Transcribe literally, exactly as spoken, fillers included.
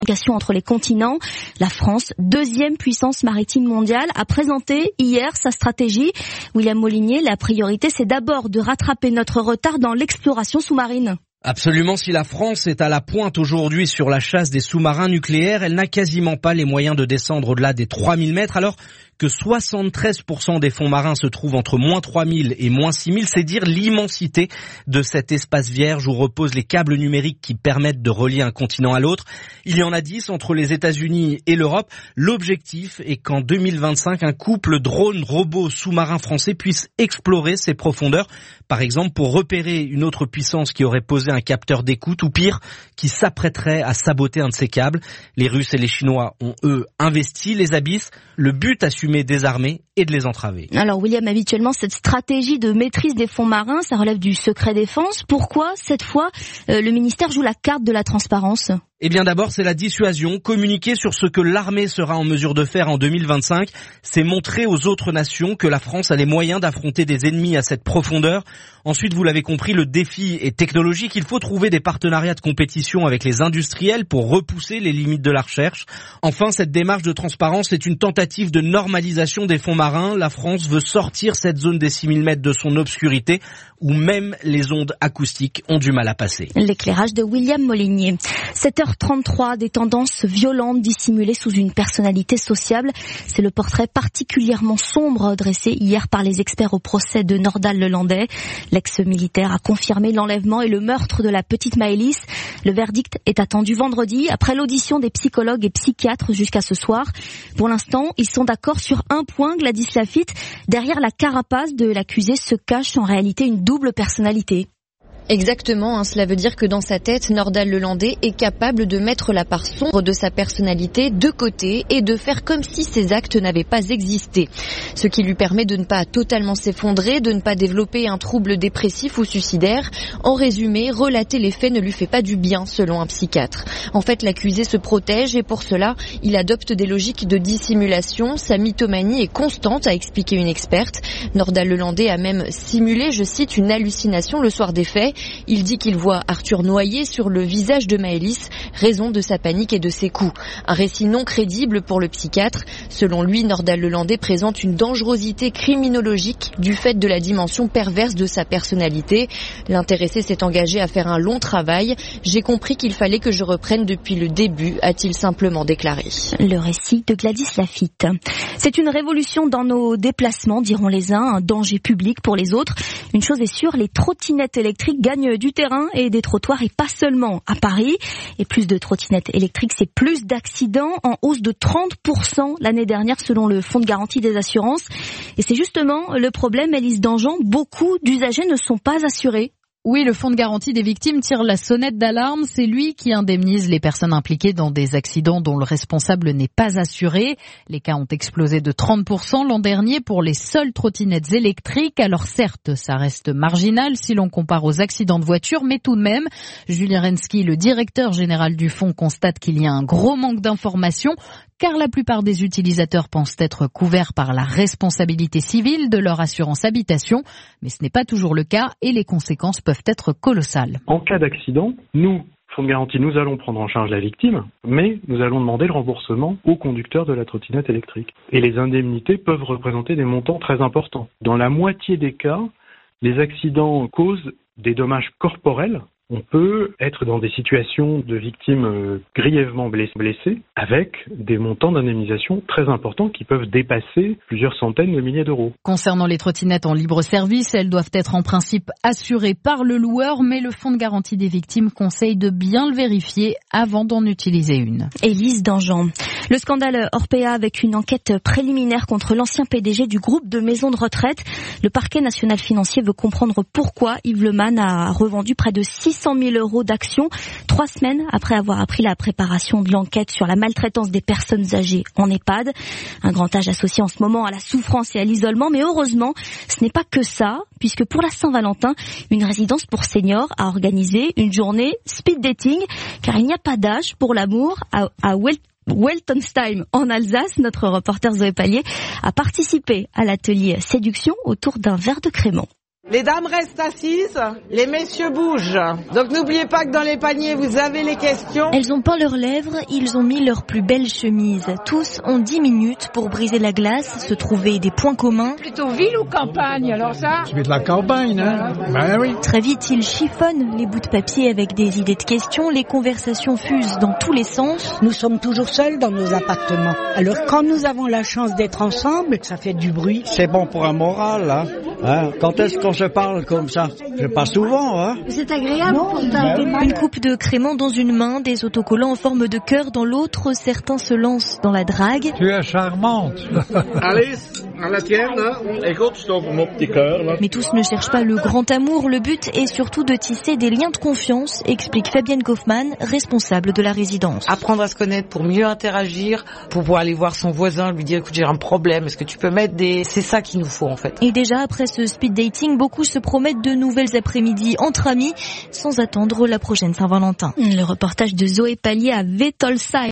entre les continents. La France, deuxième puissance maritime mondiale, a présenté hier sa stratégie. William Molinier, la priorité, c'est d'abord de rattraper notre retard dans l'exploration sous-marine. Absolument, si la France est à la pointe aujourd'hui sur la chasse des sous-marins nucléaires, elle n'a quasiment pas les moyens de descendre au-delà des trois mille mètres, alors que soixante-treize pour cent des fonds marins se trouvent entre moins trois mille et moins six mille. C'est dire l'immensité de cet espace vierge où reposent les câbles numériques qui permettent de relier un continent à l'autre. Il y en a dix entre les États-Unis et l'Europe. L'objectif est qu'en deux mille vingt-cinq, un couple drone-robot sous-marin français puisse explorer ces profondeurs. Par exemple, pour repérer une autre puissance qui aurait posé un capteur d'écoute ou pire, qui s'apprêterait à saboter un de ces câbles. Les Russes et les Chinois ont, eux, investi les abysses. Le but, assumer des armées et de les entraver. Alors William, habituellement, cette stratégie de maîtrise des fonds marins, ça relève du secret défense. Pourquoi, cette fois, euh, le ministère joue la carte de la transparence ? Eh bien d'abord, c'est la dissuasion. Communiquer sur ce que l'armée sera en mesure de faire en deux mille vingt-cinq, c'est montrer aux autres nations que la France a les moyens d'affronter des ennemis à cette profondeur. Ensuite, vous l'avez compris, le défi est technologique. Il faut trouver des partenariats de compétition avec les industriels pour repousser les limites de la recherche. Enfin, cette démarche de transparence est une tentative de normalisation des fonds marins. La France veut sortir cette zone des six mille mètres de son obscurité où même les ondes acoustiques ont du mal à passer. L'éclairage de William Molinier. sept heures trente-trois, des tendances violentes dissimulées sous une personnalité sociable. C'est le portrait particulièrement sombre dressé hier par les experts au procès de Nordal-Lelandais. L'ex-militaire a confirmé l'enlèvement et le meurtre de la petite Maëlys. Le verdict est attendu vendredi, après l'audition des psychologues et psychiatres jusqu'à ce soir. Pour l'instant, ils sont d'accord sur un point, Gladys Lafitte. Derrière la carapace de l'accusé se cache en réalité une double personnalité. Exactement, hein, cela veut dire que dans sa tête, Nordal-Lelandais est capable de mettre la part sombre de sa personnalité de côté et de faire comme si ses actes n'avaient pas existé. Ce qui lui permet de ne pas totalement s'effondrer, de ne pas développer un trouble dépressif ou suicidaire. En résumé, relater les faits ne lui fait pas du bien, selon un psychiatre. En fait, l'accusé se protège et pour cela, il adopte des logiques de dissimulation. Sa mythomanie est constante, a expliqué une experte. Nordal-Lelandais a même simulé, je cite, une hallucination le soir des faits. Il dit qu'il voit Arthur noyé sur le visage de Maëlys, raison de sa panique et de ses coups. Un récit non crédible pour le psychiatre. Selon lui, Nordal-Lelandais présente une dangerosité criminologique du fait de la dimension perverse de sa personnalité. L'intéressé s'est engagé à faire un long travail. J'ai compris qu'il fallait que je reprenne depuis le début, a-t-il simplement déclaré. Le récit de Gladys Lafitte. C'est une révolution dans nos déplacements, diront les uns, un danger public pour les autres. Une chose est sûre, les trottinettes électriques gagne du terrain et des trottoirs, et pas seulement à Paris. Et plus de trottinettes électriques, c'est plus d'accidents, en hausse de trente pour cent l'année dernière selon le Fonds de garantie des assurances. Et c'est justement le problème, Élise Dangean, beaucoup d'usagers ne sont pas assurés. Oui, le fonds de garantie des victimes tire la sonnette d'alarme. C'est lui qui indemnise les personnes impliquées dans des accidents dont le responsable n'est pas assuré. Les cas ont explosé de trente pour cent l'an dernier pour les seules trottinettes électriques. Alors certes, ça reste marginal si l'on compare aux accidents de voiture, mais tout de même, Julien Rensky, le directeur général du fonds, constate qu'il y a un gros manque d'informations, car la plupart des utilisateurs pensent être couverts par la responsabilité civile de leur assurance habitation. Mais ce n'est pas toujours le cas et les conséquences peuvent être colossales. En cas d'accident, nous, Fonds de garantie, nous allons prendre en charge la victime, mais nous allons demander le remboursement au conducteur de la trottinette électrique. Et les indemnités peuvent représenter des montants très importants. Dans la moitié des cas, les accidents causent des dommages corporels. On peut être dans des situations de victimes euh, grièvement blessées avec des montants d'indemnisation très importants qui peuvent dépasser plusieurs centaines de milliers d'euros. Concernant les trottinettes en libre service, elles doivent être en principe assurées par le loueur, mais le Fonds de garantie des victimes conseille de bien le vérifier avant d'en utiliser une. Élise Dangean. Le scandale Orpea avec une enquête préliminaire contre l'ancien P D G du groupe de maisons de retraite. Le parquet national financier veut comprendre pourquoi Yves Leman a revendu près de six cent mille euros d'actions trois semaines après avoir appris la préparation de l'enquête sur la maltraitance des personnes âgées en EHPAD. Un grand âge associé en ce moment à la souffrance et à l'isolement, mais heureusement, ce n'est pas que ça, puisque pour la Saint-Valentin, une résidence pour seniors a organisé une journée speed dating, car il n'y a pas d'âge pour l'amour à, à Wel- Weltonsheim en Alsace. Notre reporter Zoé Pallier a participé à l'atelier séduction autour d'un verre de crémant. Les dames restent assises, les messieurs bougent. Donc n'oubliez pas que dans les paniers, vous avez les questions. Elles ont peint leurs lèvres, ils ont mis leurs plus belles chemises. Tous ont dix minutes pour briser la glace, se trouver des points communs. Plutôt ville ou campagne, alors ça? Je vais de la campagne, hein? Ben oui. Très vite, ils chiffonnent les bouts de papier avec des idées de questions. Les conversations fusent dans tous les sens. Nous sommes toujours seuls dans nos appartements. Alors quand nous avons la chance d'être ensemble, ça fait du bruit. C'est bon pour un moral, là. Hein? Quand est-ce qu'on se parle comme ça? C'est pas souvent, hein? C'est agréable pour ta... Une coupe de crémant dans une main, des autocollants en forme de cœur dans l'autre. Certains se lancent dans la drague. Tu es charmante. Alice, à la tienne, hein? Écoute, je t'offre mon petit cœur, là. Mais tous ne cherchent pas le grand amour. Le but est surtout de tisser des liens de confiance, explique Fabienne Kaufmann, responsable de la résidence. Apprendre à se connaître pour mieux interagir, pour pouvoir aller voir son voisin, lui dire écoute j'ai un problème, est-ce que tu peux mettre des... C'est ça qu'il nous faut en fait. Et déjà après ce speed dating, beaucoup se promettent de nouvelles après-midi entre amis sans attendre la prochaine Saint-Valentin. Le reportage de Zoé Pallier à Vétolsa.